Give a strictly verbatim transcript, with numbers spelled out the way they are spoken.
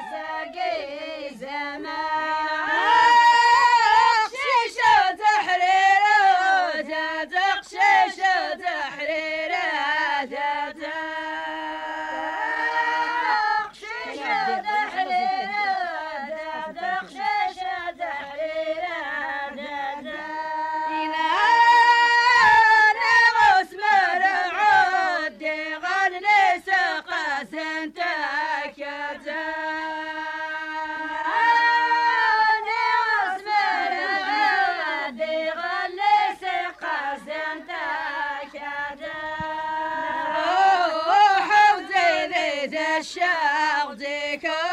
زقي زمان شيشة تحريرة جاتك شيشة تحريرة جاتك شيشة تحريرة جاتك شيشة تحريرة جاتك إلهي غسمر عودي غني سقى سنتك الشاق ديك